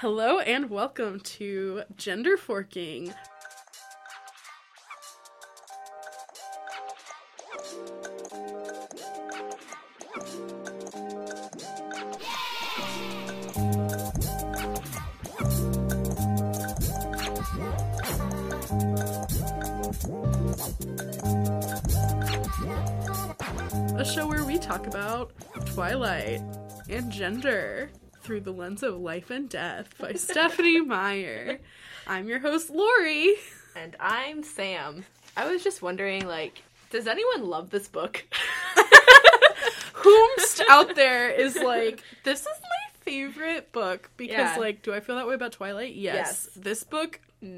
Hello and welcome to Gender Forking. A show where we talk about Twilight and gender through the lens of life and death by Stephanie Meyer. I'm your host, Lori. And I'm Sam. I was just wondering, does anyone love this book? Whomst out there is like, this is my favorite book because, do I feel that way about Twilight? Yes. This book,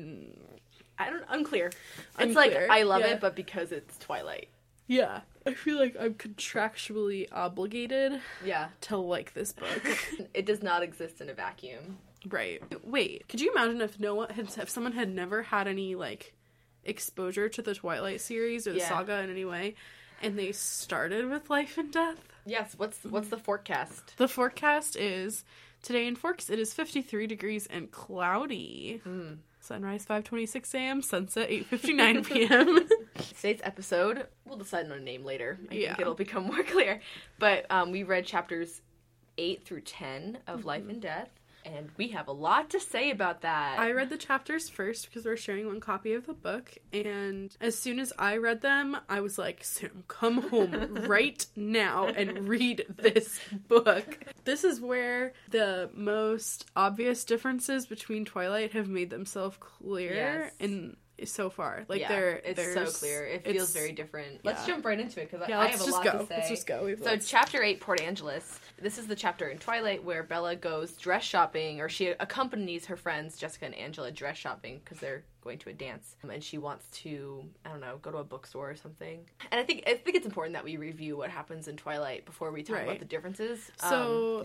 Unclear. It's Unclear, I love it, but because it's Twilight. Yeah. I feel like I'm contractually obligated to like this book. It does not exist in a vacuum. Right. Wait, could you imagine if someone had never had any, exposure to the Twilight series or the saga in any way, and they started with Life and Death? Yes, what's the forecast? The forecast is, today in Forks, it is 53 degrees and cloudy. Sunrise 5:26 a.m., sunset 8:59 p.m. Today's episode, we'll decide on a name later. I think it'll become more clear. But we read chapters 8 through 10 of Life and Death, and we have a lot to say about that. I read the chapters first because we're sharing one copy of the book, and as soon as I read them, I was like, Sam, come home right now and read this book. This is where the most obvious differences between Twilight have made themselves clear in so far. It's so clear. It feels very different. Let's jump right into it because I have a lot to say. Let's just go. So chapter 8, Port Angeles. This is the chapter in Twilight where Bella goes dress shopping, or she accompanies her friends Jessica and Angela dress shopping because they're going to a dance, and she wants to, go to a bookstore or something. And I think it's important that we review what happens in Twilight before we talk about the differences. So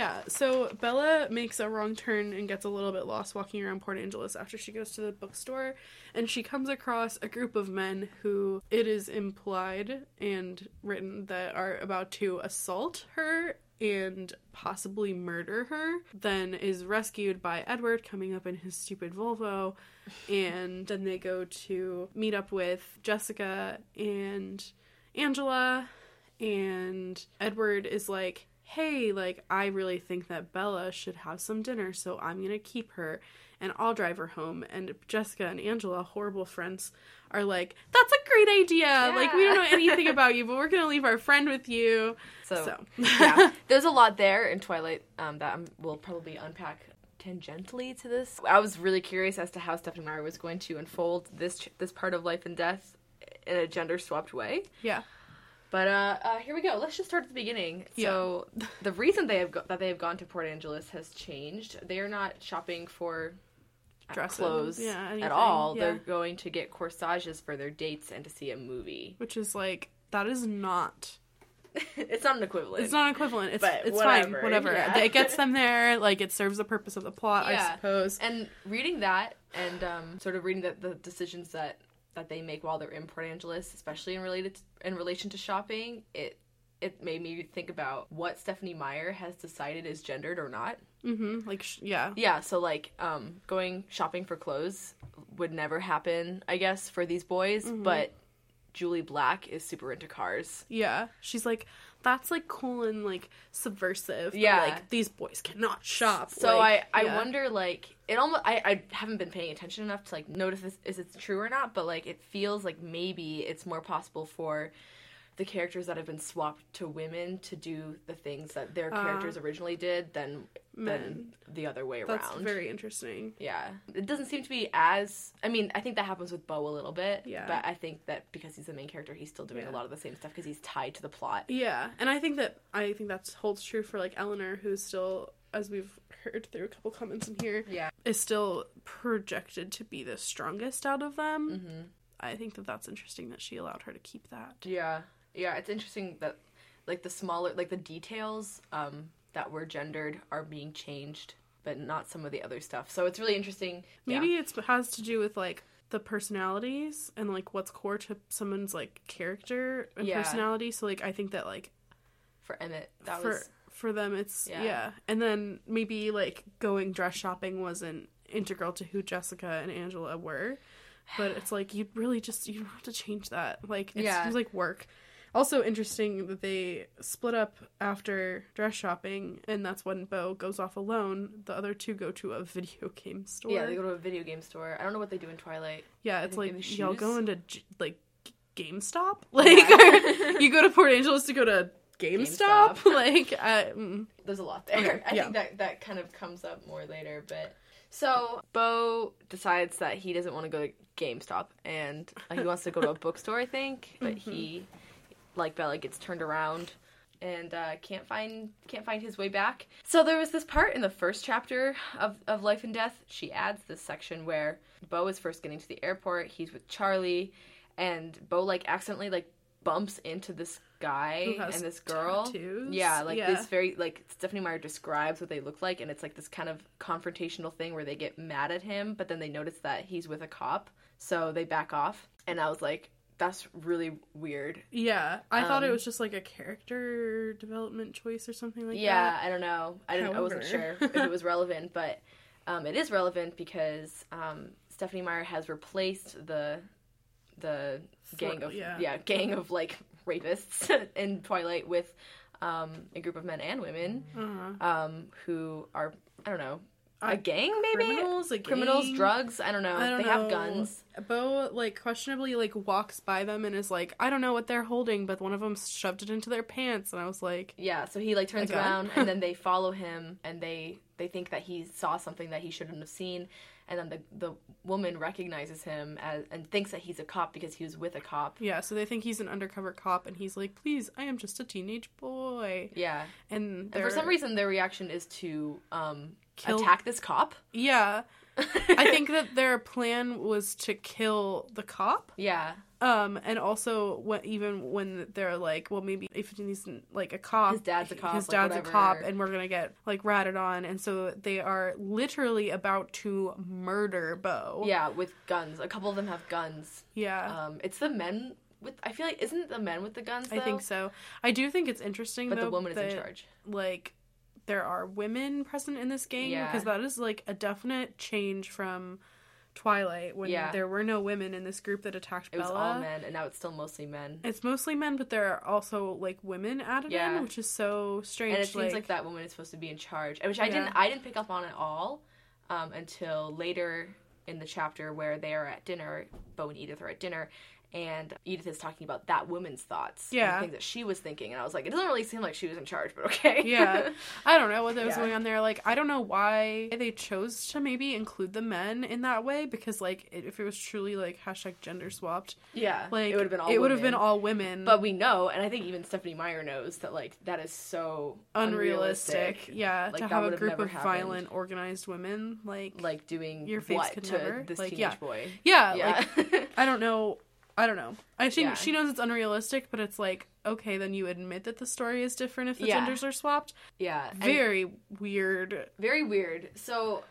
Bella makes a wrong turn and gets a little bit lost walking around Port Angeles after she goes to the bookstore, and she comes across a group of men who it is implied and written that are about to assault her and possibly murder her, then is rescued by Edward coming up in his stupid Volvo, and then they go to meet up with Jessica and Angela, and Edward is like, hey, I really think that Bella should have some dinner, so I'm gonna keep her, and I'll drive her home. And Jessica and Angela, horrible friends, are like, that's a great idea! Yeah. We don't know anything about you, but we're gonna leave our friend with you. So. There's a lot there in Twilight that we'll probably unpack tangentially to this. I was really curious as to how Stephanie Meyer was going to unfold this part of Life and Death in a gender-swapped way. Yeah. But here we go. Let's just start at the beginning. So the reason they have gone to Port Angeles has changed. They are not shopping for clothes at all. Yeah. They're going to get corsages for their dates and to see a movie. Which is that is not... It's not an equivalent. It's not an equivalent. It's whatever. Fine. Whatever. Yeah. It gets them there. It serves the purpose of the plot, I suppose. And reading that and sort of reading the decisions that they make while they're in Port Angeles, especially in relation to shopping, it made me think about what Stephanie Meyer has decided is gendered or not. Mm-hmm. Yeah, so, going shopping for clothes would never happen, I guess, for these boys, but Julie Black is super into cars. Yeah. She's like, that's, cool and, subversive. Yeah. But, these boys cannot shop. So, I wonder, it almost... I haven't been paying attention enough to, notice if it's true or not, but, it feels like maybe it's more possible for the characters that have been swapped to women to do the things that their characters originally did than the other way around. That's very interesting. Yeah. It doesn't seem to be as... I think that happens with Beau a little bit. Yeah. But I think that because he's the main character, he's still doing a lot of the same stuff because he's tied to the plot. Yeah. And I think that holds true for, Eleanor, who's still, as we've heard through a couple comments in here, is still projected to be the strongest out of them. Mm-hmm. I think that that's interesting that she allowed her to keep that. Yeah. Yeah, it's interesting that, the smaller, the details that were gendered are being changed, but not some of the other stuff. So it's really interesting. Maybe it has to do with, the personalities and, what's core to someone's, character and personality. So, I think that, for Emmett, for them it's and then maybe like going dress shopping wasn't integral to who Jessica and Angela were, but it's like you don't have to change that, like it seems like work. Also interesting that they split up after dress shopping, and that's when Beau goes off alone. The other two go to a video game store. Yeah, they go to a video game store. I don't know what they do in Twilight. Yeah, it's like y'all go into like GameStop, like you go to Port Angeles to go to GameStop. Like there's a lot there. Okay, I think that kind of comes up more later, but so Beau decides that he doesn't want to go to GameStop, and he wants to go to a bookstore, I think, but he, like Bella, gets turned around and can't find his way back. So there was this part in the first chapter of Life and Death. She adds this section where Beau is first getting to the airport. He's with Charlie, and Beau like accidentally like bumps into this guy and this girl. Tattoos? This very, like, Stephenie Meyer describes what they look like, and it's like this kind of confrontational thing where they get mad at him, but then they notice that he's with a cop, so they back off. And I was like, that's really weird. Yeah, I thought it was just like a character development choice or something like that. Yeah, I don't know. I wasn't sure if it was relevant, but it is relevant because Stephenie Meyer has replaced the gang of like rapists in Twilight with a group of men and women who are, I don't know, a gang maybe? Criminals, drugs, I don't know. They have guns. Beau, like, questionably, like, walks by them and is like, I don't know what they're holding, but one of them shoved it into their pants, and I was like... Yeah, so he, like, turns around, and then they follow him, and they think that he saw something that he shouldn't have seen, and then the woman recognizes him and thinks that he's a cop because he was with a cop. Yeah, so they think he's an undercover cop, and he's like, please, I am just a teenage boy. Yeah. And for some reason, their reaction is to attack this cop. Yeah. I think that their plan was to kill the cop. Yeah. And also when they're like, well, maybe if he's like a cop, his dad's a cop, and we're gonna get like ratted on, and so they are literally about to murder Beau. Yeah, with guns. A couple of them have guns. Yeah. It's the men with. I feel like isn't it the men with the guns? Though? I think so. I do think it's interesting, but though, the woman is in charge. Like, there are women present in this gang, because that is like a definite change from Twilight, when there were no women in this group that attacked Bella. It was all men, and now it's still mostly men. It's mostly men, but there are also like women added in, which is so strange. And it seems like that woman is supposed to be in charge, which I didn't pick up on at all until later in the chapter where they are at dinner. Beau and Edith are at dinner, and Edith is talking about that woman's thoughts. And things that she was thinking. And I was like, it doesn't really seem like she was in charge, but okay. Yeah. I don't know what was going on there. Like, I don't know why they chose to maybe include the men in that way, because, like, if it was truly, like, #gender swapped. Yeah. Like, it would have been all women. It would have been all women. But we know, and I think even Stephenie Meyer knows, that, like, that is so unrealistic. Yeah. Like, to have a group of violent, organized women, like doing your face what could to never. this like, teenage boy. Yeah. Like, I don't know. I think she knows it's unrealistic, but it's like, okay, then you admit that the story is different if the genders are swapped. Yeah. Very weird. Very weird. So,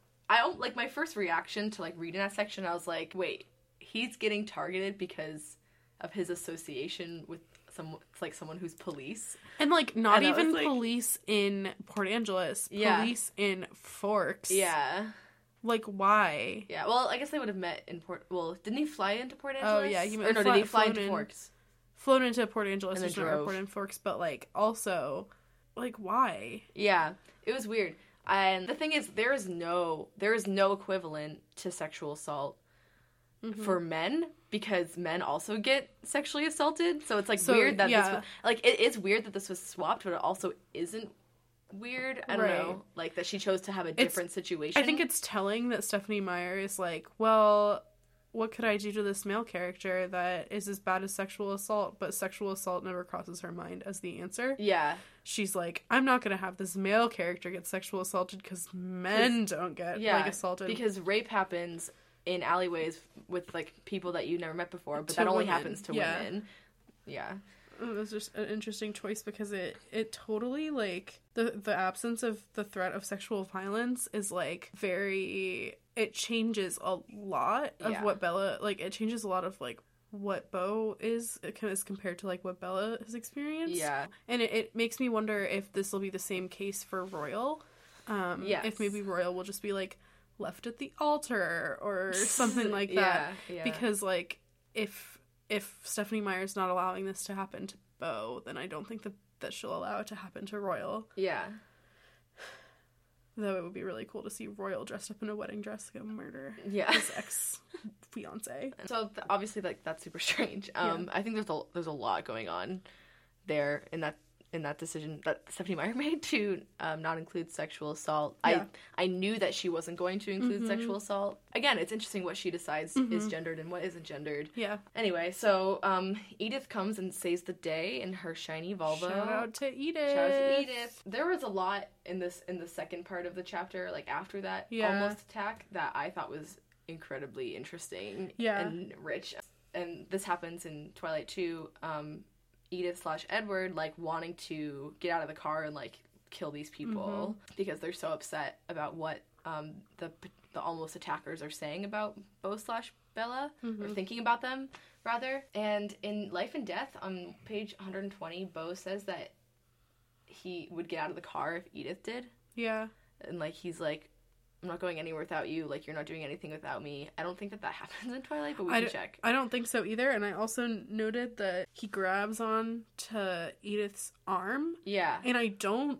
my first reaction to, like, reading that section, I was like, wait, he's getting targeted because of his association with someone who's police. And, like, not even police in Port Angeles. Police in Forks. Yeah. Like, why? Yeah, well, I guess they would have met in didn't he fly into Port Angeles? Oh, yeah. Did he fly into Forks? Flown into Port Angeles. And there's no airport in Forks, but, like, also, like, why? Yeah, it was weird. And the thing is, there is no equivalent to sexual assault for men, because men also get sexually assaulted. So it's, like, weird that this was, like, it is weird that this was swapped, but it also isn't weird. I don't know, like, that she chose to have a different situation. I think it's telling that Stephenie Meyer is like, well, what could I do to this male character that is as bad as sexual assault? But sexual assault never crosses her mind as the answer. Yeah. She's like, I'm not gonna have this male character get sexual assaulted because men don't get like assaulted. Because rape happens in alleyways with, like, people that you never met before, but that only happens to women. Yeah. It was just an interesting choice, because it totally, like, the absence of the threat of sexual violence is, like, very, it changes a lot of what Bella, like, it changes a lot of, like, what Beau is as compared to like what Bella has experienced. Yeah. And it makes me wonder if this will be the same case for Royal. Yes. If maybe Royal will just be like left at the altar or something like that. Yeah. Because like if Stephenie Meyer's not allowing this to happen to Beau, then I don't think that she'll allow it to happen to Royal. Yeah. Though it would be really cool to see Royal dressed up in a wedding dress go murder his ex-fiance. So obviously, like, that's super strange. I think there's a lot going on there in that decision that Stephenie Meyer made to not include sexual assault. Yeah. I knew that she wasn't going to include sexual assault. Again, it's interesting what she decides is gendered and what isn't gendered. Yeah. Anyway, so Edith comes and saves the day in her shiny Volvo. Shout out to Edith. Shout out to Edith. There was a lot in the second part of the chapter, like after that almost attack, that I thought was incredibly interesting and rich. And this happens in Twilight 2. Edith/Edward like wanting to get out of the car and like kill these people because they're so upset about what the almost attackers are saying about Beau/Bella or thinking about them rather. And in Life and Death on page 120, Beau says that he would get out of the car if Edith did. Yeah. And like he's like, I'm not going anywhere without you. Like, you're not doing anything without me. I don't think that happens in Twilight, but we can check. I don't think so either. And I also noted that he grabs on to Edith's arm. Yeah. And I don't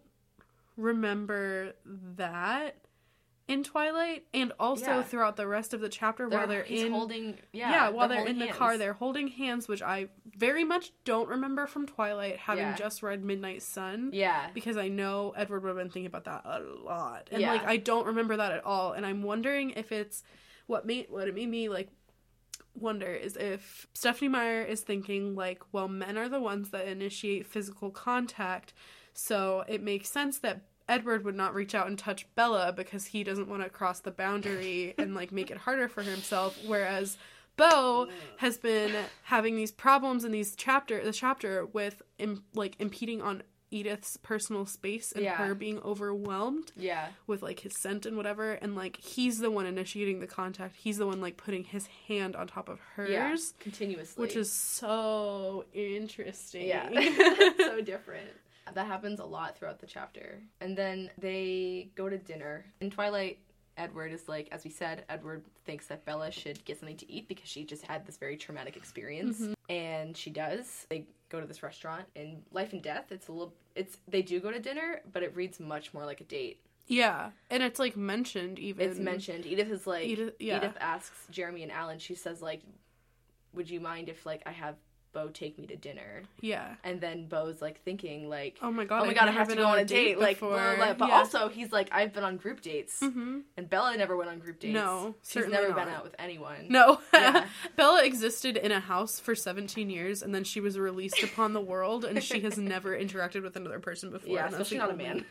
remember that in Twilight. And also throughout the rest of the chapter while they're in the car, they're holding hands, which I very much don't remember from Twilight, having just read Midnight Sun. Yeah. Because I know Edward would have been thinking about that a lot. And, like, I don't remember that at all. And I'm wondering if it's... What it made me, like, wonder is if Stephenie Meyer is thinking, like, well, men are the ones that initiate physical contact, so it makes sense that Edward would not reach out and touch Bella because he doesn't want to cross the boundary and, like, make it harder for himself, whereas Beau has been having these problems in the chapter with impeding on Edith's personal space and her being overwhelmed with like his scent and whatever, and like he's the one initiating the contact, he's the one like putting his hand on top of hers continuously, which is so interesting. So different. That happens a lot throughout the chapter. And then they go to dinner. In Twilight, Edward is like, as we said, Edward thinks that Bella should get something to eat because she just had this very traumatic experience. And she does. They go to this restaurant. In Life and Death, they do go to dinner, but it reads much more like a date. Yeah. And it's like mentioned even. It's mentioned. Edith is like, Edith asks Jeremy and Alan, she says like, would you mind if like I have Beau take me to dinner? Yeah. And then Beau's like thinking like, oh my god, I have to go on a date like blah, blah, blah. But also he's like, I've been on group dates and Bella never went on group dates. No, she's never been out with anyone. No. Bella existed in a house for 17 years and then she was released upon the world and she has never interacted with another person before. Yeah, especially not a man.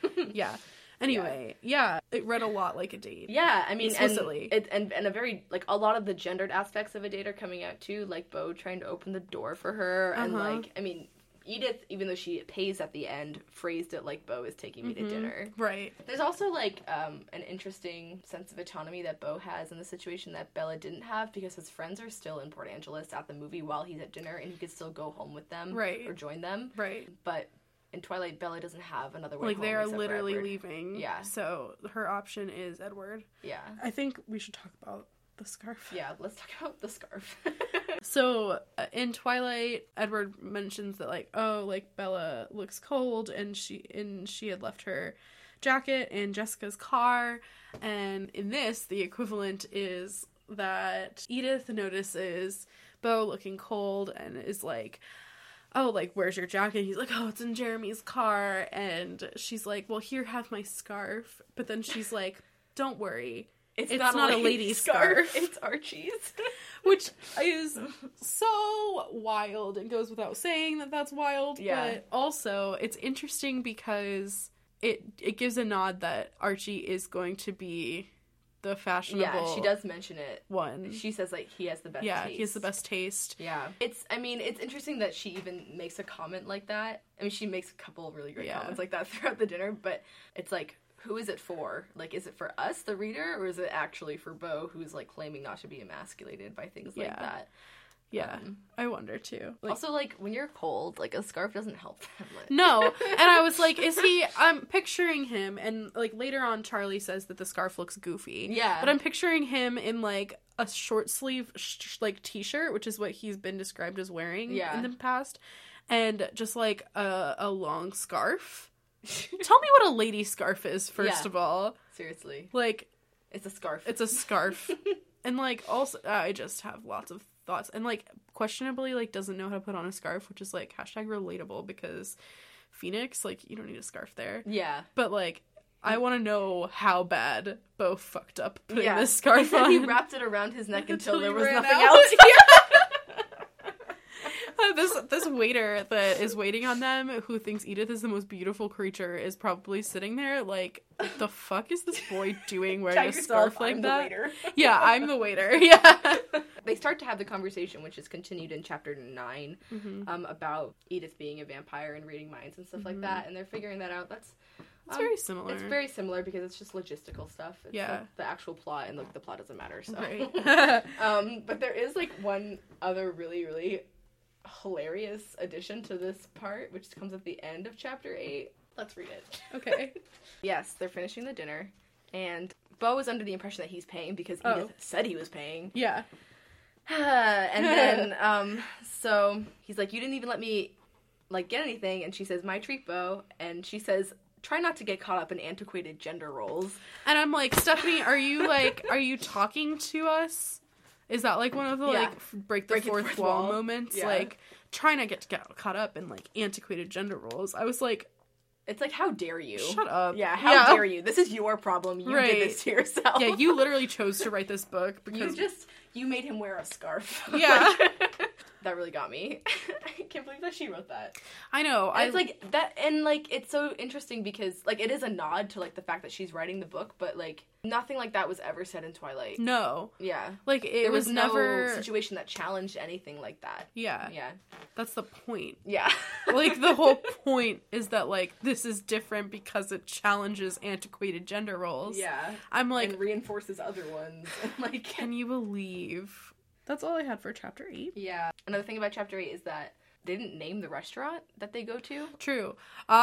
Anyway, it read a lot like a date. Yeah, I mean, explicitly. And a very, like, a lot of the gendered aspects of a date are coming out, too. Like, Beau trying to open the door for her. And, like, I mean, Edith, even though she pays at the end, phrased it like Beau is taking me to dinner. Right. There's also, like, an interesting sense of autonomy that Beau has in the situation that Bella didn't have because his friends are still in Port Angeles at the movie while he's at dinner and he could still go home with them. Right. Or join them. Right. But in Twilight, Bella doesn't have another way home. Like, they are literally leaving. Yeah. So, her option is Edward. Yeah. I think we should talk about the scarf. Yeah, let's talk about the scarf. So, in Twilight, Edward mentions that, like, oh, like, Bella looks cold, and she had left her jacket in Jessica's car, and in this, the equivalent is that Edith notices Beau looking cold, and is like, oh, like, where's your jacket? He's like, oh, it's in Jeremy's car. And she's like, well, here, have my scarf. But then she's like, don't worry. It's not a lady's scarf. It's Archie's. Which is so wild. It goes without saying that that's wild. Yeah. But also, it's interesting because it gives a nod that Archie is going to be the fashionable. Yeah, she does mention it. One. She says, like, he has the best taste. Yeah, he has the best taste. Yeah. It's interesting that she even makes a comment like that. I mean, she makes a couple really great comments like that throughout the dinner, but it's like, who is it for? Like, is it for us, the reader, or is it actually for Beau, who's, like, claiming not to be emasculated by things like that? Yeah, I wonder too. Like, Also, like, when you're cold, like, a scarf doesn't help that much. no, and I was like, is he, I'm picturing him, and, like, later on Charlie says that the scarf looks goofy. Yeah. But I'm picturing him in, like, a short sleeve, like, t-shirt, which is what he's been described as wearing in the past, and just, like, a long scarf. Tell me what a lady scarf is, first of all. Seriously. Like... It's a scarf. It's a scarf. And, like, also, I just have lots of thoughts. And, like, questionably, like, doesn't know how to put on a scarf, which is, like, hashtag relatable, because Phoenix, like, you don't need a scarf there. Yeah. But, like, I want to know how bad Bo fucked up putting this scarf on. He wrapped it around his neck until there was ran nothing out. else. This waiter that is waiting on them, who thinks Edith is the most beautiful creature, is probably sitting there like, the fuck is this boy doing wearing a scarf like I'm that? The waiter. Yeah, I'm the waiter. Yeah. They start to have the conversation, which is continued in chapter 9, about Edith being a vampire and reading minds and stuff like that, and they're figuring that out. It's very similar. It's very similar because it's just logistical stuff. It's like the actual plot, and the plot doesn't matter. So, right. But there is like one other really, really hilarious addition to this part, which comes at the end of chapter 8. Let's read it. Okay. Yes, they're finishing the dinner, and Bo is under the impression that he's paying because Edith said he was paying. Yeah. And then, so he's like, you didn't even let me, like, get anything, and she says, my treat, Bo, and she says, try not to get caught up in antiquated gender roles. And I'm like, Stephanie, are you talking to us? Is that, like, one of the, like, break the fourth wall moments? Yeah. Like, try not to get caught up in, like, antiquated gender roles. I was like... It's like, how dare you? Shut up. Yeah, how dare you? This is your problem. You did this to yourself. Yeah, you literally chose to write this book because... You made him wear a scarf. Yeah. That really got me. I can't believe that she wrote that. I know. It's like that, and like it's so interesting because like it is a nod to like the fact that she's writing the book, but like nothing like that was ever said in Twilight. No. Yeah. Like there was never no situation that challenged anything like that. Yeah. Yeah. That's the point. Yeah. Like the whole point is that like this is different because it challenges antiquated gender roles. Yeah. I'm like, and reinforces other ones. Like, can you believe? That's all I had for chapter 8. Yeah. Another thing about chapter 8 is that they didn't name the restaurant that they go to. True.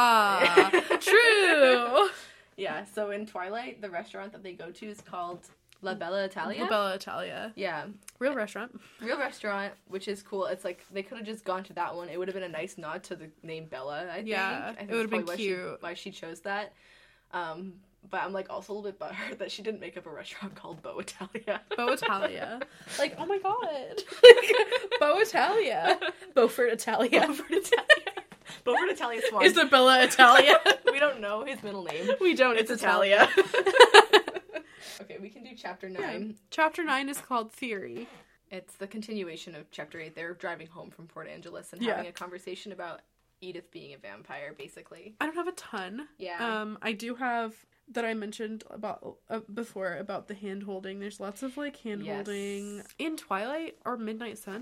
True. Yeah, so in Twilight, the restaurant that they go to is called La Bella Italia. La Bella Italia. Yeah. Real restaurant. Real restaurant, which is cool. It's like, they could have just gone to that one. It would have been a nice nod to the name Bella, I think. Yeah, it would have been cute. Why she chose that. But I'm, like, also a little bit butthurt that she didn't make up a restaurant called Bo Italia. Bo Italia. Like, oh my god. Bo Italia. Beaufort Italia. Beaufort Italia. Beaufort Italia Swan. Isabella Italia. We don't know his middle name. We don't. It's Italia. Okay, we can do chapter 9. Yeah. Chapter 9 is called Theory. It's the continuation of chapter 8. They're driving home from Port Angeles and having a conversation about Edith being a vampire, basically. I don't have a ton. Yeah. I do have that I mentioned about before about the hand holding. There's lots of like hand holding in Twilight or Midnight Sun.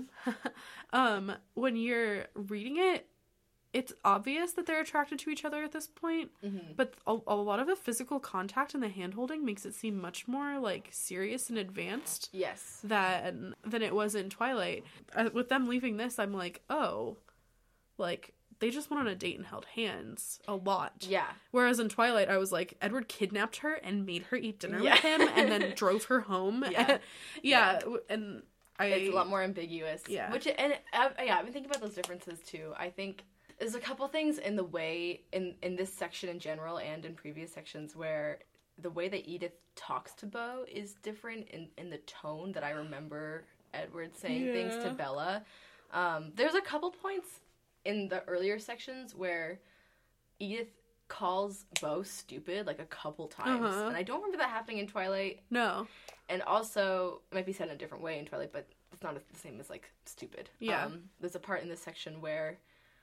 When you're reading it, it's obvious that they're attracted to each other at this point, but a lot of the physical contact and the hand holding makes it seem much more like serious and advanced. Yes. Than it was in Twilight. With them leaving this, I'm like, oh, like they just went on a date and held hands a lot. Yeah. Whereas in Twilight, I was like, Edward kidnapped her and made her eat dinner with him and then drove her home. Yeah. And it's a lot more ambiguous. Yeah. I've been thinking about those differences too. I think there's a couple things in the way, in this section in general and in previous sections, where the way that Edith talks to Bo is different in the tone that I remember Edward saying things to Bella. There's a couple points in the earlier sections where Edith calls Bo stupid like a couple times. And I don't remember that happening in Twilight. No. And also, it might be said in a different way in Twilight, but it's not the same as like stupid. Yeah. There's a part in this section where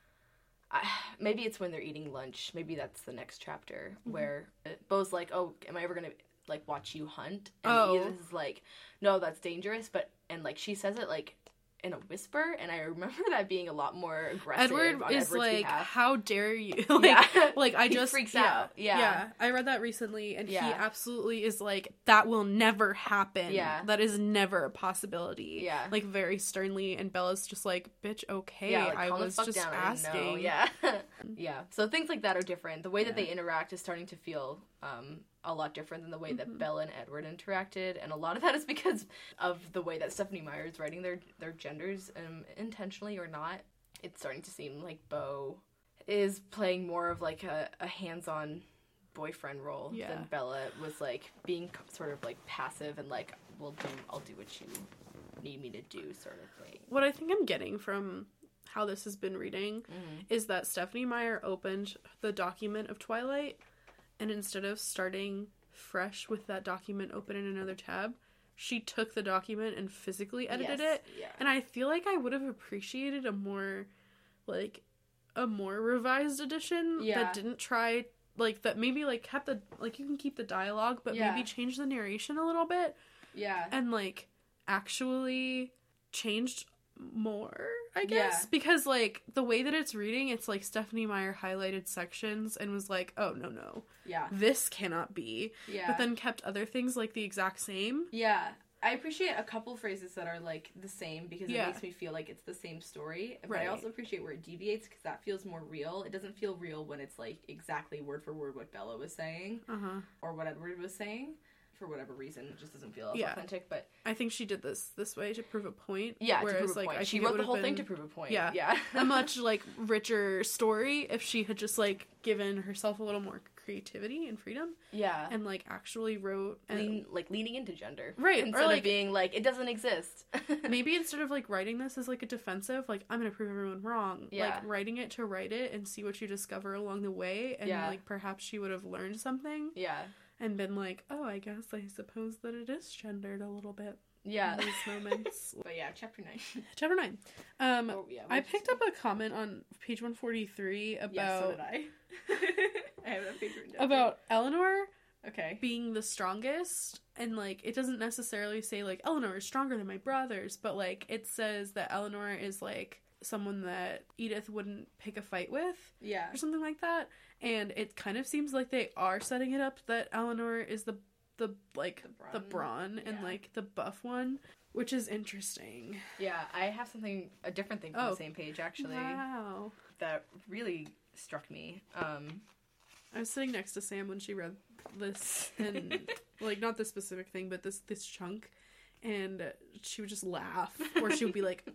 maybe it's when they're eating lunch. Maybe that's the next chapter where Bo's like, "Oh, am I ever gonna like watch you hunt?" And Edith is like, "No, that's dangerous." And like she says it like in a whisper, and I remember that being a lot more aggressive. Edward on is Edward's like, behalf. how dare you? Like I He just freaks out. Yeah. I read that recently, and he Yeah. absolutely is like, that will never happen. Yeah. That is never a possibility. Yeah. Like very sternly, and Bella's just like, bitch, okay, Yeah, like, I calm the was fuck just down, I didn't know. asking. Yeah. Yeah. So things like that are different. The way that Yeah. they interact is starting to feel a lot different than the way that Bella and Edward interacted, and a lot of that is because of the way that Stephenie Meyer is writing their genders, intentionally or not. It's starting to seem like Beau is playing more of like a hands-on boyfriend role than Bella was, like being sort of like passive and like, I'll do what you need me to do sort of thing. What I think I'm getting from how this has been reading is that Stephenie Meyer opened the document of Twilight, and instead of starting fresh with that document open in another tab, she took the document and physically edited it. Yeah. And I feel like I would have appreciated a more revised edition that didn't try, like, that maybe, like, kept the, like, you can keep the dialogue, but maybe change the narration a little bit. Yeah. And, like, actually changed more, I guess. Yeah. Because, like, the way that it's reading, it's like Stephenie Meyer highlighted sections and was like, oh, no. Yeah. This cannot be. Yeah. But then kept other things, like, the exact same. Yeah. I appreciate a couple phrases that are, like, the same, because it makes me feel like it's the same story. But I also appreciate where it deviates, because that feels more real. It doesn't feel real when it's, like, exactly word for word what Bella was saying. Or what Edward was saying. For whatever reason, it just doesn't feel as authentic. But I think she did this way to prove a point. Yeah, whereas, to prove a like, point. I She think wrote the whole thing to prove a point. Yeah. A much, like, richer story if she had just, like, given herself a little more creativity and freedom. Yeah. And, like, actually wrote... and leaning into gender. Right. Instead or, like, of being like, it doesn't exist. maybe instead of, like, writing this as, like, a defensive, like, I'm gonna prove everyone wrong. Yeah. Like, writing it to write it and see what you discover along the way. And, like, perhaps she would have learned something. Yeah. And been like, oh, I guess I suppose that it is gendered a little bit. Yeah. In these moments. But yeah, chapter 9. Chapter 9. I picked up a comment on page 143 about... Yes, so did I. I have that page written down. About Eleanor being the strongest. And, like, it doesn't necessarily say, like, Eleanor is stronger than my brothers. But, like, it says that Eleanor is, like, someone that Edith wouldn't pick a fight with. Yeah. Or something like that. And it kind of seems like they are setting it up that Eleanor is the brawn and, like, the buff one, which is interesting. Yeah, I have a different thing from the same page, actually. Wow. That really struck me. I was sitting next to Sam when she read this, and, like, not this specific thing, but this chunk, and she would just laugh, or she would be like,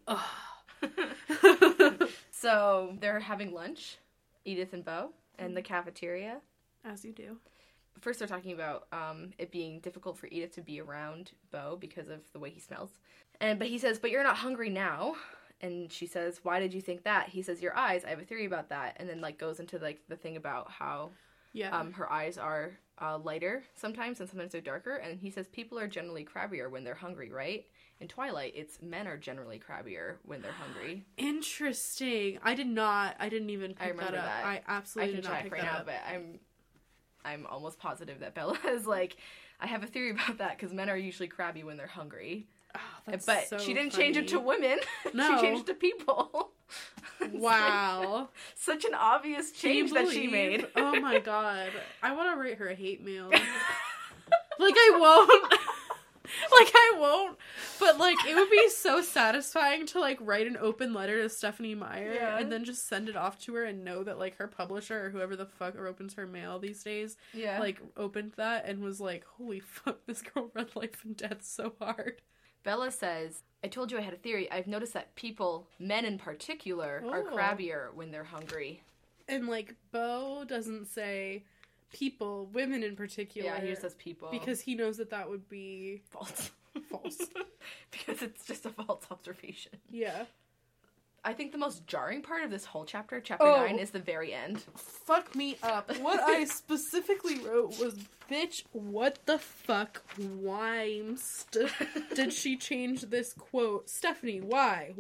ugh. So, they're having lunch, Edith and Beau, in the cafeteria. As you do. First, they're talking about it being difficult for Edith to be around Beau because of the way he smells. But he says, but you're not hungry now. And she says, why did you think that? He says, your eyes. I have a theory about that. And then, like, goes into, like, the thing about how her eyes are lighter sometimes, and sometimes they're darker. And he says, people are generally crabbier when they're hungry, right? In Twilight, it's men are generally crabbier when they're hungry. Interesting. I didn't even pick that up. I absolutely did not pick that up. But I'm almost positive that Bella is like, I have a theory about that, because men are usually crabby when they're hungry. Oh, but so she didn't funny. change it to women. No. She changed it to people. Wow. Such an obvious change that she made. Oh my god. I want to write her a hate mail. Like, I won't. Like, I won't. But, like, it would be so satisfying to, like, write an open letter to Stephenie Meyer and then just send it off to her and know that, like, her publisher or whoever the fuck opens her mail these days, like, opened that and was like, holy fuck, this girl read Life and Death so hard. Bella says, I told you I had a theory. I've noticed that people, men in particular, are crabbier when they're hungry. And, like, Beau doesn't say people, women in particular. Yeah, he just says people. Because he knows that would be... false. False. Because it's just a false observation. Yeah. I think the most jarring part of this whole chapter 9, is the very end. Fuck me up. What I specifically wrote was, bitch, what the fuck wimst did she change this quote? Stephenie, why?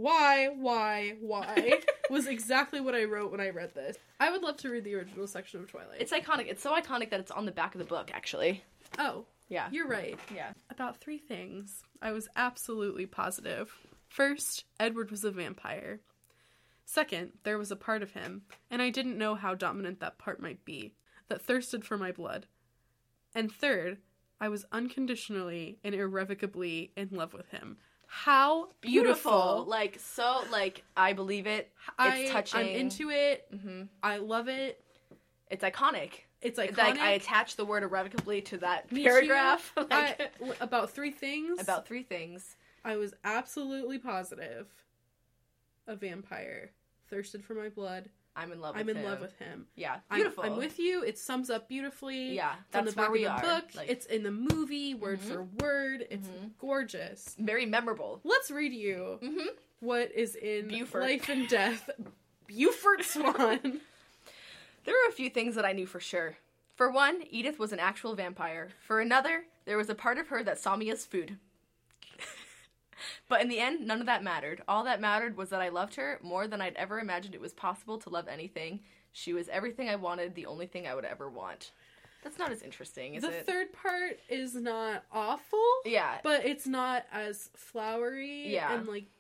Was exactly what I wrote when I read this. I would love to read the original section of Twilight. It's iconic. It's so iconic that it's on the back of the book, actually. Oh. Yeah. You're right. Yeah. About 3 things. I was absolutely positive. First, Edward was a vampire. Second, there was a part of him, and I didn't know how dominant that part might be, that thirsted for my blood. And third, I was unconditionally and irrevocably in love with him. How beautiful. Like, so, like, I believe it. It's touching. I'm into it. Mm-hmm. I love it. It's iconic. It's iconic. Like, I attach the word irrevocably to that paragraph. Like, about three things. About three things. I was absolutely positive. A vampire. Thirsted for my blood. I'm in love with him. Yeah, beautiful. I'm with you. It sums up beautifully. Yeah, that's on the back where we of the are. book. Like, it's in the movie, word for word. It's gorgeous. Very memorable. Let's read you what is in Beaufort. Life and Death. Beaufort Swan. There were a few things that I knew for sure. For one, Edith was an actual vampire. For another, there was a part of her that saw me as food. But in the end, none of that mattered. All that mattered was that I loved her more than I'd ever imagined it was possible to love anything. She was everything I wanted, the only thing I would ever want. That's not as interesting, is it? The third part is not awful. Yeah. But it's not as flowery. Yeah. And, like...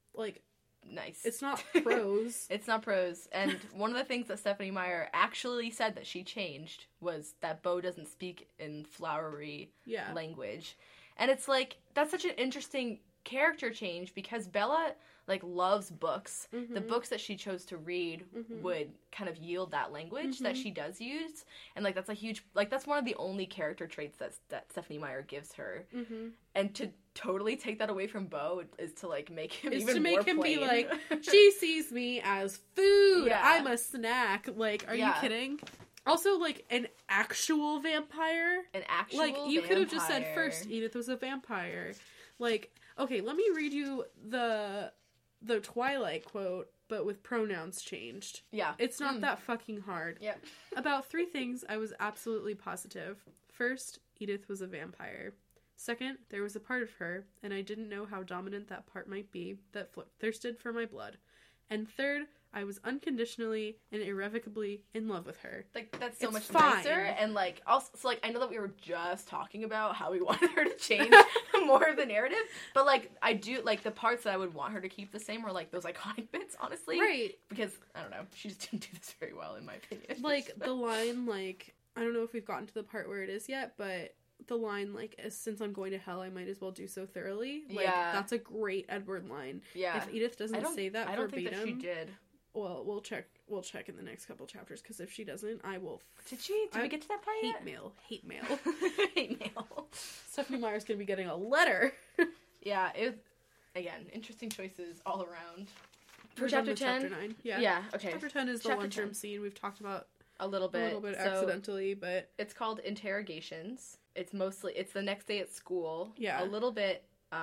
Nice. It's not prose. It's not prose. And one of the things that Stephenie Meyer actually said that she changed was that Bo doesn't speak in flowery language. And it's like, that's such an interesting character change because Bella, like, loves books. The books that she chose to read would kind of yield that language that she does use. And, like, that's a huge, like, that's one of the only character traits that Stephenie Meyer gives her. And to totally take that away from Bo is to, like, make him even more plain. Be like, she sees me as food. Yeah. I'm a snack. Like, are you kidding? Also, like, an actual vampire. An actual Like, you vampire. could have just said first, Edith was a vampire. Like, okay, let me read you the Twilight quote, but with pronouns changed. Yeah. It's not that fucking hard. Yeah. About three things I was absolutely positive. First, Edith was a vampire. Second, there was a part of her, and I didn't know how dominant that part might be, that thirsted for my blood. And third, I was unconditionally and irrevocably in love with her. Like, that's so it's much fine. nicer, and, like, also, so, like, I know that we were just talking about how we wanted her to change more of the narrative, but, like, I do, like, the parts that I would want her to keep the same were, like, those iconic bits, honestly. Right. Because, I don't know, she just didn't do this very well, in my opinion. Like, the line, like, I don't know if we've gotten to the part where it is yet, but the line, like, since I'm going to hell, I might as well do so thoroughly. Like, that's a great Edward line. Yeah. If Edith doesn't say that I don't verbatim... think that she did. Well, we'll check in the next couple chapters, because if she doesn't, I will... Did we get to that part yet? Hate mail. Hate mail. Stephenie Meyer's gonna be getting a letter. Yeah, again, interesting choices all around. For chapter 10? Chapter 9. Yeah, okay. Chapter 10 is the lunchroom scene we've talked about a little bit accidentally, but... It's called Interrogations. It's the next day at school. Yeah. A little bit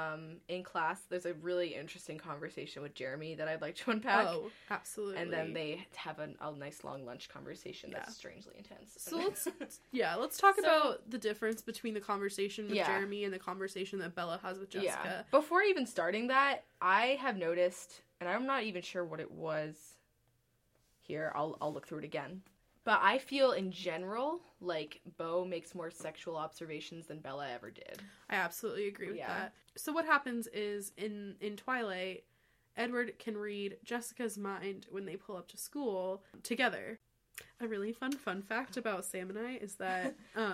in class. There's a really interesting conversation with Jeremy that I'd like to unpack. Oh, absolutely. And then they have a nice long lunch conversation that's strangely intense. So let's talk about the difference between the conversation with Jeremy and the conversation that Bella has with Jessica. Yeah. Before even starting that, I have noticed, and I'm not even sure what it was here, I'll look through it again. But I feel, in general, like, Bo makes more sexual observations than Bella ever did. I absolutely agree with that. So what happens is, in Twilight, Edward can read Jessica's mind when they pull up to school together. A really fun fact about Sam and I is that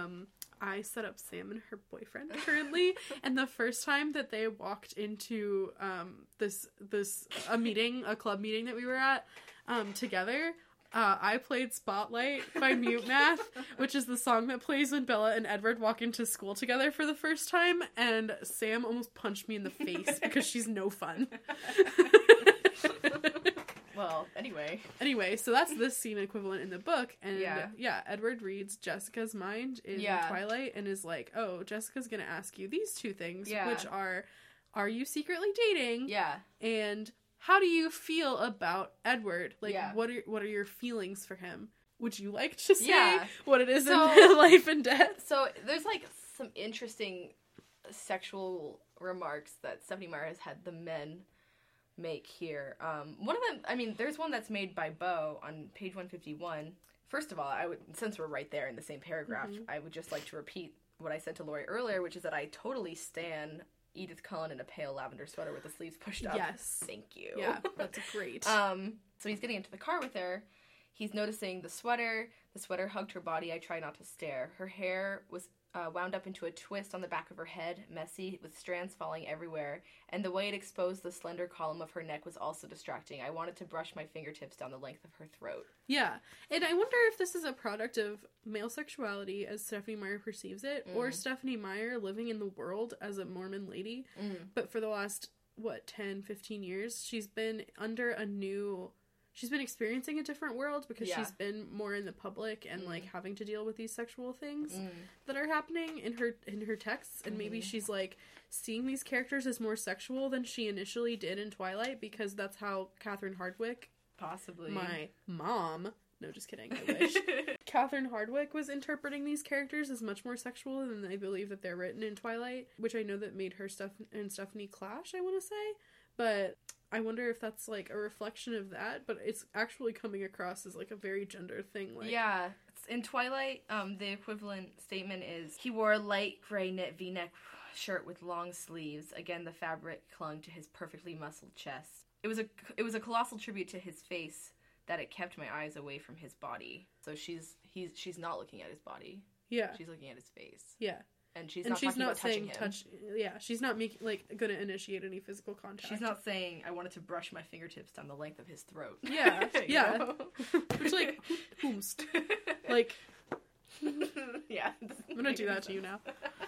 I set up Sam and her boyfriend currently, and the first time that they walked into a club meeting that we were at together, I played Spotlight by Mute Math, which is the song that plays when Bella and Edward walk into school together for the first time, and Sam almost punched me in the face because she's no fun. Well, anyway. Anyway, so that's this scene equivalent in the book, and Edward reads Jessica's mind in Twilight and is like, oh, Jessica's gonna ask you these two things, which are you secretly dating? Yeah. And how do you feel about Edward? Like, what are your feelings for him? Would you like to say what it is in Life and Death? So there's, like, some interesting sexual remarks that Stephenie Meyer has had the men make here. One of them, I mean, there's one that's made by Bo on page 151. First of all, since we're right there in the same paragraph, I would just like to repeat what I said to Lori earlier, which is that I totally stan Edith Cullen in a pale lavender sweater with the sleeves pushed up. Yes. Thank you. Yeah, that's great. So he's getting into the car with her. He's noticing the sweater. The sweater hugged her body. I try not to stare. Her hair was wound up into a twist on the back of her head, messy, with strands falling everywhere, and the way it exposed the slender column of her neck was also distracting. I wanted to brush my fingertips down the length of her throat. Yeah, and I wonder if this is a product of male sexuality as Stephenie Meyer perceives it, or Stephenie Meyer living in the world as a Mormon lady, but for the last, 10, 15 years, she's been she's been experiencing a different world because she's been more in the public and like having to deal with these sexual things that are happening in her texts, and maybe she's like seeing these characters as more sexual than she initially did in Twilight, because that's how Catherine Hardwicke, possibly my mom, no, just kidding, I wish, Catherine Hardwicke was interpreting these characters as much more sexual than I believe that they're written in Twilight, which I know that made her stuff and Stephenie clash, I want to say, but I wonder if that's, like, a reflection of that, but it's actually coming across as, like, a very gender thing. Like, yeah. In Twilight, the equivalent statement is, he wore a light gray knit V-neck shirt with long sleeves. Again, the fabric clung to his perfectly muscled chest. It was a colossal tribute to his face that it kept my eyes away from his body. So she's not looking at his body. Yeah. She's looking at his face. Yeah. And she's not talking about touching him. Yeah, she's not gonna initiate any physical contact. She's not saying, I wanted to brush my fingertips down the length of his throat. Yeah, yeah. Which, like, whomst. Like, yeah. I'm gonna do that to you now.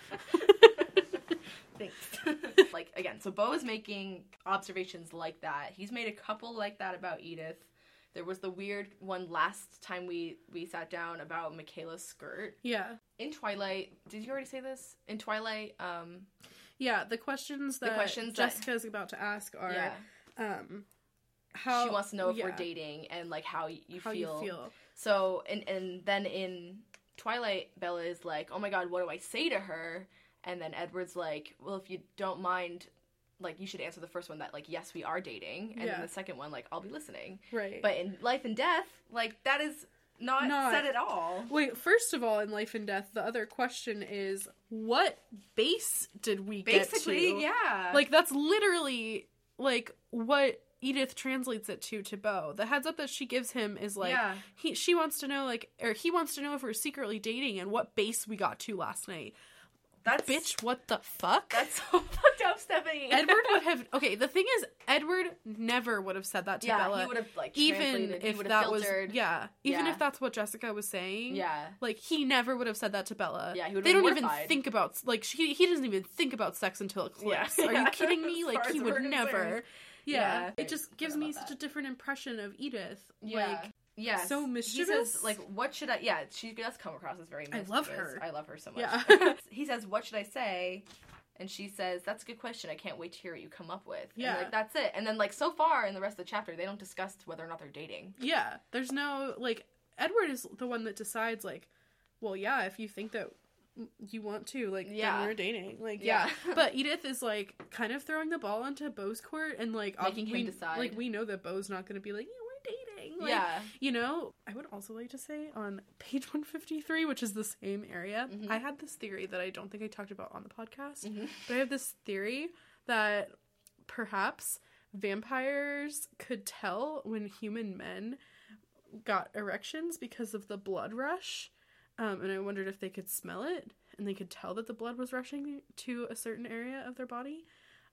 Thanks. Like, again, so Beau is making observations like that. He's made a couple like that about Edith. There was the weird one last time we sat down about Michaela's skirt. Yeah. In Twilight, did you already say this? In Twilight, yeah, the questions that Jessica's about to ask are, how... She wants to know if we're dating and, like, how you feel. So, and then in Twilight, Bella is like, oh my god, what do I say to her? And then Edward's like, well, if you don't mind... like, you should answer the first one that, like, yes, we are dating. And then the second one, like, I'll be listening. Right. But in Life and Death, like, that is not said at all. Wait, first of all, in Life and Death, the other question is, what base did we get to? Basically, yeah. Like, that's literally, like, what Edith translates it to Beau. The heads up that she gives him is, like, she wants to know, like, or he wants to know if we're secretly dating and what base we got to last night. That's... Bitch, what the fuck? That's so fucked up, Stephenie. Edward would have... Okay, the thing is, Edward never would have said that to Bella. Yeah, he would have, like, even if that filtered. was... Yeah. Even if that's what Jessica was saying. Yeah. Like, he never would have said that to Bella. Yeah, he would have They been don't mortified. even think about... Like, he doesn't even think about sex until Eclipse. Yeah. Are you kidding me? As Like, far he as would we're never... concerned. Yeah. It just gives me such a different impression of Edith. Yeah. Like... Yes. So mischievous. He says, like, what should I... Yeah, she does come across as very mischievous. I love her. I love her so much. Yeah. He says, what should I say? And she says, that's a good question. I can't wait to hear what you come up with. Yeah. And, like, that's it. And then, like, so far in the rest of the chapter, they don't discuss whether or not they're dating. Yeah. There's no... Like, Edward is the one that decides, like, well, yeah, if you think that you want to, like, then we're dating. Like, yeah. But Edith is, like, kind of throwing the ball into Beau's court and, like... Making him decide. Like, we know that Beau's not going to be like, yeah, we're dating. Like, yeah. You know? I would also like to say, on page 153, which is the same area, I had this theory that I don't think I talked about on the podcast, but I have this theory that perhaps vampires could tell when human men got erections because of the blood rush. And I wondered if they could smell it, and they could tell that the blood was rushing to a certain area of their body.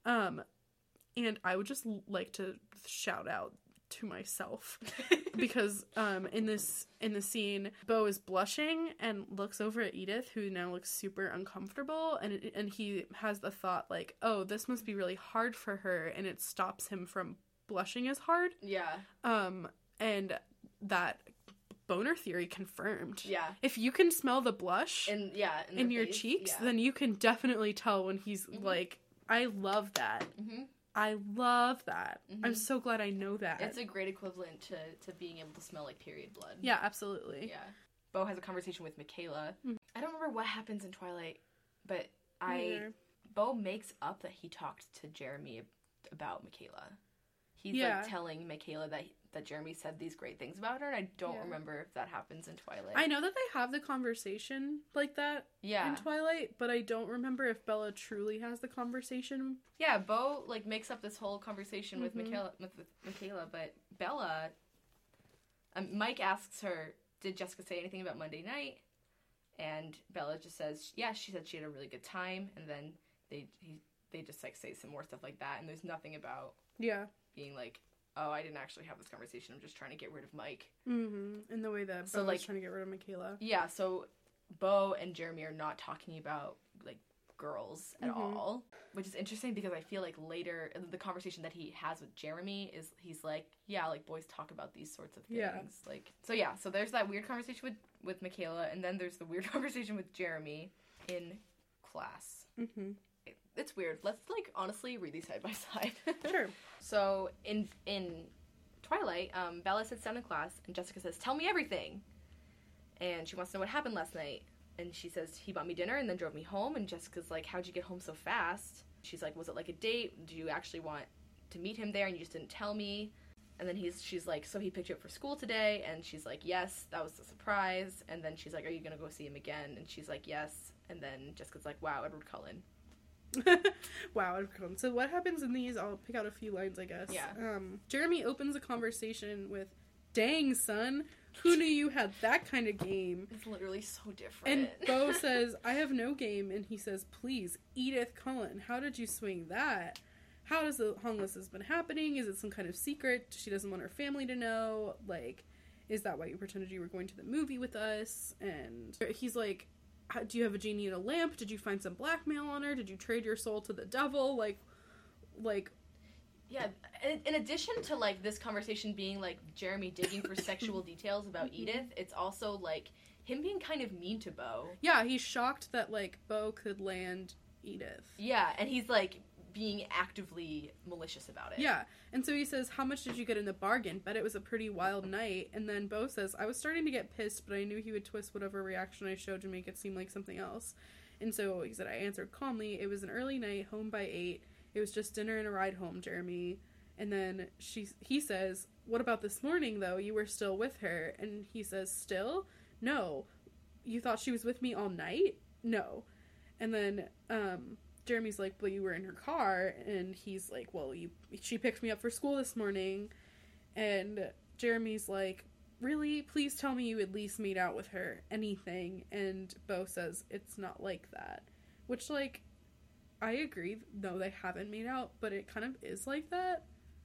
And I would just like to shout out to myself because in the scene, Beau is blushing and looks over at Edith, who now looks super uncomfortable, and he has the thought like, oh, this must be really hard for her, and it stops him from blushing as hard. Yeah. And that boner theory confirmed. Yeah. If you can smell the blush in your face, cheeks, then you can definitely tell when he's like, I love that. I love that. I'm so glad I know that. It's a great equivalent to being able to smell, like, period blood. Yeah, absolutely. Yeah. Beau has a conversation with Michaela. I don't remember what happens in Twilight, but Beau makes up that he talked to Jeremy about Michaela. he's like telling Michaela that Jeremy said these great things about her, and I don't remember if that happens in Twilight. I know that they have the conversation like that in Twilight, but I don't remember if Bella truly has the conversation. Yeah, Bo like makes up this whole conversation with Michaela, but Bella, Mike asks her, "Did Jessica say anything about Monday night?" And Bella just says, "Yeah, she said she had a really good time," and then they just like say some more stuff like that, and there's nothing about being like, oh, I didn't actually have this conversation, I'm just trying to get rid of Mike. In the way that Bella's trying to get rid of Michaela. Yeah, so Bo and Jeremy are not talking about like girls at all, which is interesting because I feel like later the conversation that he has with Jeremy is he's like, yeah, like boys talk about these sorts of things. Like, so there's that weird conversation with Michaela, and then there's the weird conversation with Jeremy in class. It's weird. Let's like honestly read these side by side. Sure. So in Twilight, Bella sits down in class and Jessica says, "Tell me everything," and she wants to know what happened last night. And she says, "He bought me dinner and then drove me home." And Jessica's like, "How'd you get home so fast?" She's like, "Was it like a date? Did you actually want to meet him there and you just didn't tell me?" And then she's like, "So he picked you up for school today?" And she's like, "Yes, that was a surprise." And then she's like, "Are you gonna go see him again?" And she's like, "Yes." And then Jessica's like, "Wow, Edward Cullen." Wow. So what happens in these? I'll pick out a few lines, I guess. Yeah. Jeremy opens a conversation with, "Dang, son, who knew you had that kind of game?" It's literally so different. And Bo says, "I have no game." And he says, "Please, Edith Cullen, how did you swing that? How does the Hungless has been happening? Is it some kind of secret she doesn't want her family to know? Like, is that why you pretended you were going to the movie with us?" And he's like, "Do you have a genie in a lamp? Did you find some blackmail on her? Did you trade your soul to the devil?" Like. Yeah, in addition to, like, this conversation being, like, Jeremy digging for sexual details about Edith, it's also, like, him being kind of mean to Bo. Yeah, he's shocked that, like, Bo could land Edith. Yeah, and he's, like, being actively malicious about it. Yeah, and so he says, "How much did you get in the bargain? Bet it was a pretty wild night." And then Bo says, "I was starting to get pissed, but I knew he would twist whatever reaction I showed to make it seem like something else." And so he said, "I answered calmly, 'It was an early night, home by 8. It was just dinner and a ride home, Jeremy.'" And then he says, "What about this morning, though? You were still with her." And he says, "Still? No. You thought she was with me all night? No." And then Jeremy's like, "Well, you were in her car." And he's like, "Well, she picked me up for school this morning." And Jeremy's like, "Really? Please tell me you at least made out with her. Anything." And Bo says, "It's not like that." Which, like, I agree. No, they haven't made out, but it kind of is like that.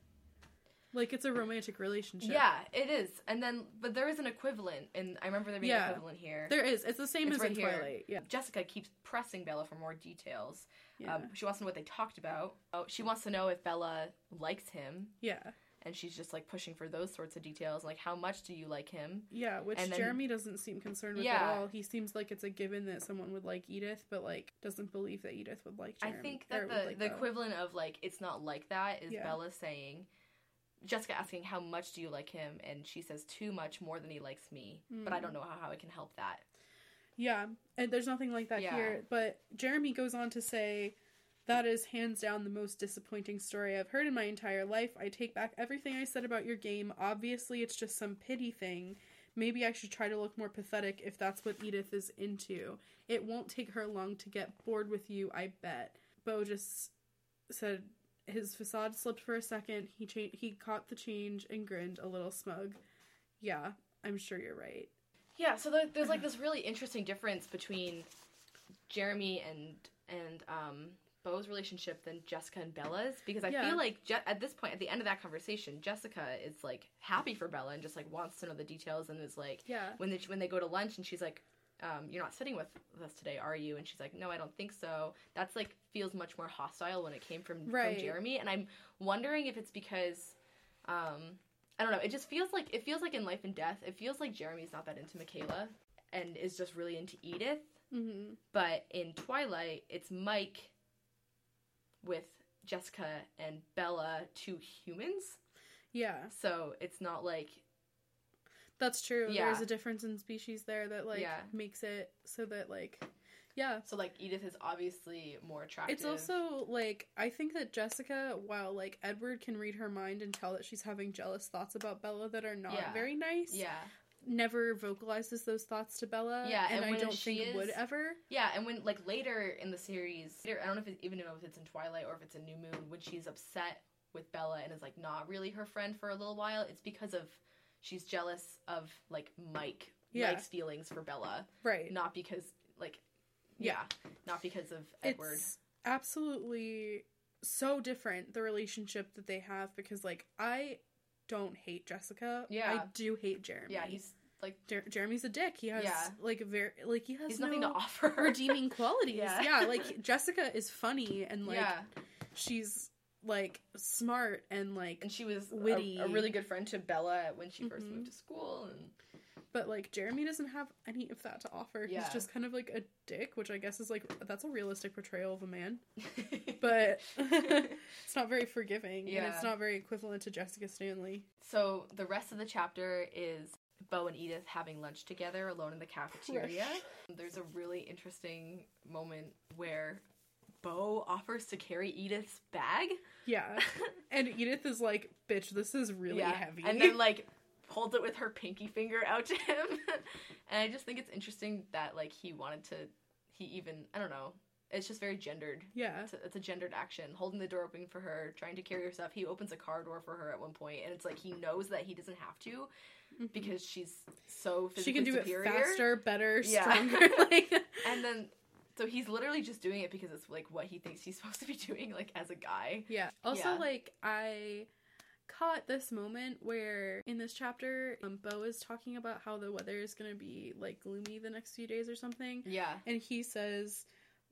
Like, it's a romantic relationship. Yeah, it is. And then, but there is an equivalent, and I remember there being an equivalent here. There is. It's the same as in Twilight. Yeah. Jessica keeps pressing Bella for more details. Yeah. She wants to know what they talked about. Oh, she wants to know if Bella likes him. Yeah. And she's just, like, pushing for those sorts of details. Like, how much do you like him? Yeah, which Jeremy doesn't seem concerned with at all. He seems like it's a given that someone would like Edith, but, like, doesn't believe that Edith would like Jeremy. I think that the equivalent of, like, it's not like that is Bella saying, Jessica asking, "How much do you like him?" And she says, "Too much, more than he likes me. But I don't know how I can help that." Yeah, and there's nothing like that here. But Jeremy goes on to say, "That is hands down the most disappointing story I've heard in my entire life. I take back everything I said about your game. Obviously, it's just some pity thing. Maybe I should try to look more pathetic if that's what Edith is into. It won't take her long to get bored with you, I bet." Bo just said his facade slipped for a second. He caught the change and grinned, a little smug. "Yeah, I'm sure you're right." Yeah, so there's like this really interesting difference between Jeremy and Bo's relationship than Jessica and Bella's, because I feel like at this point, at the end of that conversation, Jessica is like happy for Bella and just like wants to know the details, and is like, when they go to lunch and she's like, "You're not sitting with us today, are you?" And she's like, "No, I don't think so." That's like feels much more hostile when it came from Jeremy, and I'm wondering if it's because I don't know, it just feels like in Life and Death, it feels like Jeremy's not that into Michaela and is just really into Edith. Mm-hmm. But in Twilight, it's Mike with Jessica and Bella, two humans. Yeah. So it's not like... That's true. Yeah. There's a difference in species there that, like, makes it so that, like... Yeah. So, like, Edith is obviously more attractive. It's also, like, I think that Jessica, while, like, Edward can read her mind and tell that she's having jealous thoughts about Bella that are not very nice. Yeah. Never vocalizes those thoughts to Bella. Yeah, and I don't think would ever. Yeah, and when, like, later in the series, I don't know even know if it's in Twilight or if it's in New Moon, when she's upset with Bella and is, like, not really her friend for a little while, it's because of she's jealous of, like, Mike's feelings for Bella. Right. Not because, like, not because of Edward. It's absolutely so different, the relationship that they have, because, like, I don't hate Jessica. Yeah. I do hate Jeremy. Yeah, he's, like... Jeremy's a dick. He has, like, he has nothing to offer. Redeeming qualities. Yeah, like, Jessica is funny, and, like, she's... like, smart and, like, and she was witty. A really good friend to Bella when she first moved to school. But, like, Jeremy doesn't have any of that to offer. He's just kind of, like, a dick, which I guess is, like, that's a realistic portrayal of a man. But it's not very forgiving. And it's not very equivalent to Jessica Stanley. So the rest of the chapter is Beau and Edith having lunch together alone in the cafeteria. There's a really interesting moment where Beau offers to carry Edith's bag. Yeah. And Edith is like, bitch, this is really heavy. And then, like, holds it with her pinky finger out to him. And I just think it's interesting that, like, he even, I don't know, it's just very gendered. Yeah. It's a gendered action. Holding the door open for her, trying to carry her stuff. He opens a car door for her at one point, and it's like he knows that he doesn't have to because she's so physically superior. She can do superior. It faster, better, stronger. Like. And then... so he's literally just doing it because it's, like, what he thinks he's supposed to be doing, like, as a guy. Yeah. Also, like, I caught this moment where, in this chapter, Beau is talking about how the weather is going to be, like, gloomy the next few days or something. Yeah. And he says...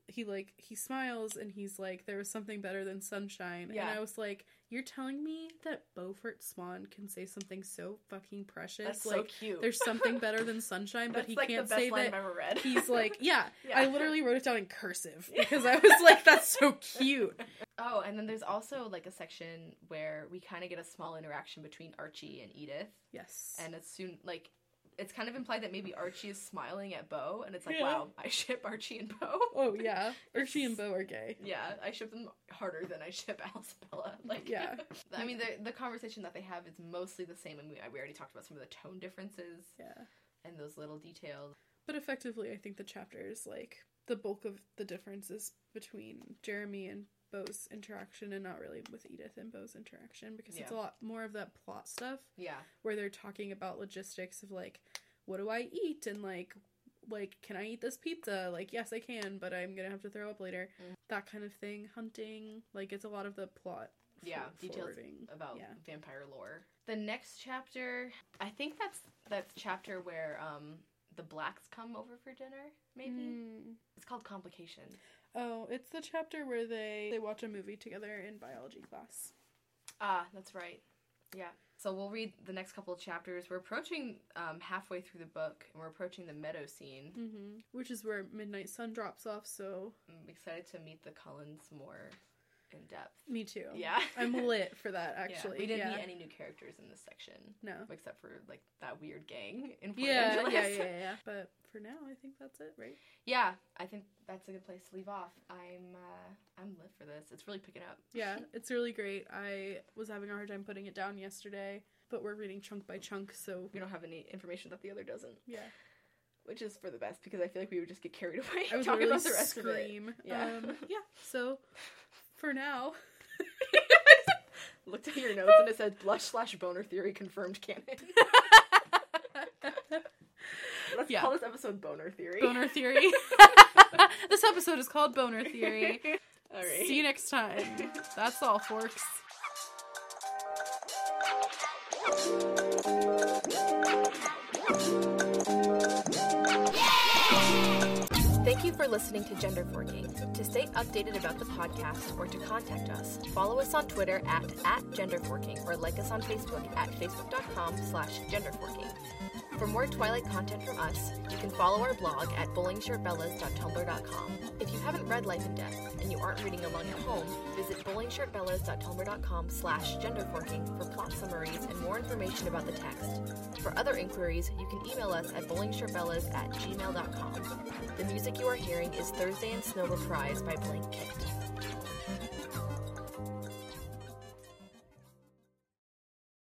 he smiles and he's like, there was something better than sunshine. Yeah. And I was like, you're telling me that Beaufort Swan can say something so fucking precious? That's like, so cute. There's something better than sunshine, but he like can't the best say line that. I've ever read. He's like, yeah. I literally wrote it down in cursive because I was like, that's so cute. Oh, and then there's also, like, a section where we kind of get a small interaction between Archie and Edith. Yes. And it's soon, like... it's kind of implied that maybe Archie is smiling at Beau, and it's like, wow, I ship Archie and Beau. Oh, yeah. Archie and Beau are gay. Yeah, I ship them harder than I ship Alice and Bella. Like, yeah. I mean, the conversation that they have is mostly the same, and we already talked about some of the tone differences. Yeah. And those little details. But effectively, I think the chapters, like, the bulk of the differences between Jeremy and Beau's interaction and not really with Edith and Beau's interaction, because it's a lot more of that plot stuff. Yeah. Where they're talking about logistics of, like, what do I eat? And, like, can I eat this pizza? Like, yes, I can, but I'm gonna have to throw up later. That kind of thing. Hunting. Like, it's a lot of the plot. Details about vampire lore. The next chapter, I think that's chapter where, the Blacks come over for dinner, maybe? It's called Complications. Oh, it's the chapter where they watch a movie together in biology class. Ah, that's right. Yeah. So we'll read the next couple of chapters. We're approaching halfway through the book, and we're approaching the meadow scene. Mm-hmm. Which is where Midnight Sun drops off, so... I'm excited to meet the Cullens more in depth. Me too. Yeah. I'm lit for that, actually. Yeah. We didn't meet any new characters in this section. No. Except for, like, that weird gang in Port Angeles. Yeah. But for now, I think that's it, right? Yeah, I think that's a good place to leave off. I'm lit for this. It's really picking up. Yeah, it's really great. I was having a hard time putting it down yesterday, but we're reading chunk by chunk, so... we don't have any information that the other doesn't. Yeah. Which is for the best, because I feel like we would just get carried away talking about the rest of it. Yeah. So... for now. Looked at your notes and it said Blush/Boner Theory confirmed canon. Let's call this episode Boner Theory. Boner Theory. This episode is called Boner Theory. All right. See you next time. That's all, forks. Thank you for listening to Gender Forking. To stay updated about the podcast or to contact us, follow us on Twitter at genderforking or like us on Facebook at facebook.com/genderforking. For more Twilight content from us, you can follow our blog at bowlingshirtbellas.tumblr.com. If you haven't read Life and Death and you aren't reading along at home, visit bowlingshirtbellas.tumblr.com/genderforking for plot summaries and more information about the text. For other inquiries, you can email us at bowlingshirtbellas@gmail.com. The music you are hearing is Thursday in Snow Reprise by Blank Kit.